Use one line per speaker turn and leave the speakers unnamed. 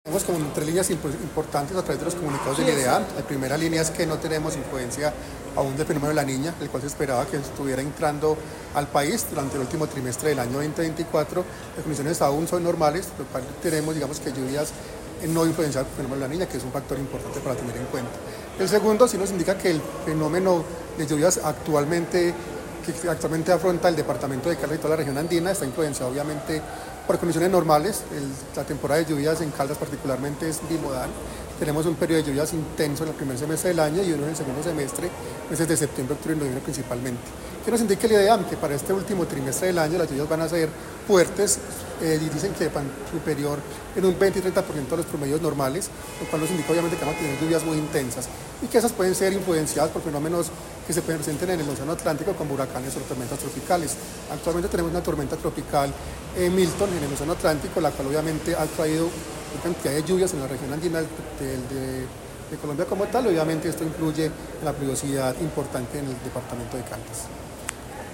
Tenemos como tres líneas importantes a través de los comunicados del IDEA. La primera línea es que no tenemos influencia aún del fenómeno de la niña, el cual se esperaba que estuviera entrando al país durante el último trimestre del año 2024. Las condiciones aún son normales, lo cual tenemos, digamos, que lluvias no influenciadas por el fenómeno de la niña, que es un factor importante para tener en cuenta. El segundo sí nos indica que el fenómeno de lluvias que actualmente afronta el departamento de Caldas y toda la región andina está influenciado obviamente por condiciones normales. La temporada de lluvias en Caldas particularmente es bimodal. Tenemos un periodo de lluvias intenso en el primer semestre del año y uno en el segundo semestre, meses de septiembre, octubre y noviembre principalmente. ¿Qué nos indica el IDEAM? Que para este último trimestre del año las lluvias van a ser fuertes y dicen que van superior en un 20 y 30% de los promedios normales, lo cual nos indica obviamente que van a tener lluvias muy intensas y que esas pueden ser influenciadas por fenómenos que se presenten en el océano Atlántico como huracanes o tormentas tropicales. Actualmente tenemos una tormenta tropical Milton en el océano Atlántico, la cual obviamente ha traído una cantidad de lluvias en la región andina de Colombia como tal. Obviamente esto influye en la pluviosidad importante en el departamento de Caldas.